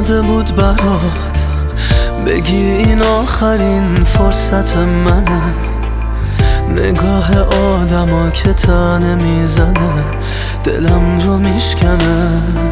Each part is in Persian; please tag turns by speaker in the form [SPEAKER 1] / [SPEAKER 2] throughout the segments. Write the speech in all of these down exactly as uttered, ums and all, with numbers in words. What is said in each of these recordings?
[SPEAKER 1] اومده بود برات بگی این آخرین فرصت منه. نگاه آدما که تنه میزنه دلم رو میشکنه.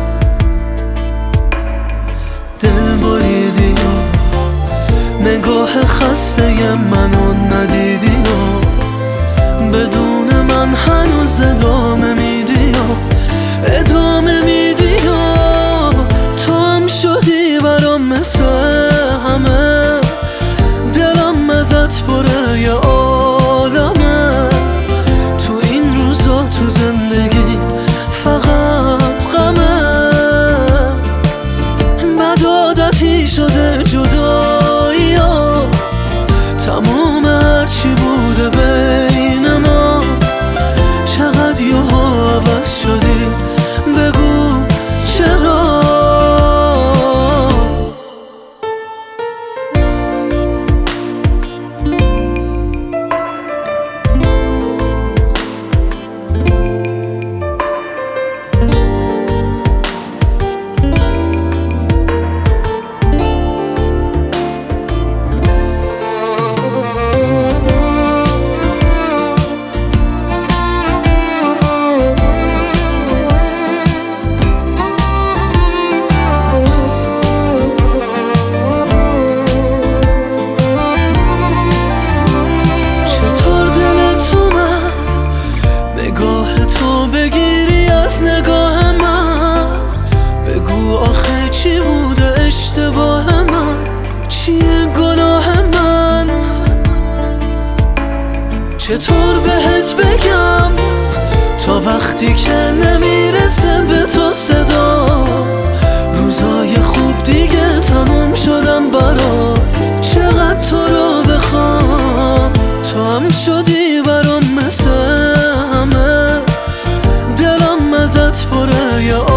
[SPEAKER 1] دل بریدی و نگاه خسته منو ندیدی و بدون من هنوز ادامه میدی و ادامه میدی و تو هم شدی برام مثل همه. دلم ازت پره یه آدمه. تو این روزا تو زندگی فقط غمه. بد عادتی شده جدایی ها تموم هرچی بوده بین ما. چقدر یهو عوض شدی بگو چرا. آخه چی بوده اشتباه من؟ چیه گناه من؟ چطور بهت بگم تا وقتی که نمیرسه به تو صدا. روزای خوب دیگه تموم شدم برا. چقدر تو رو بخوام تو هم شدی برام مثل همه. دلم ازت پره یه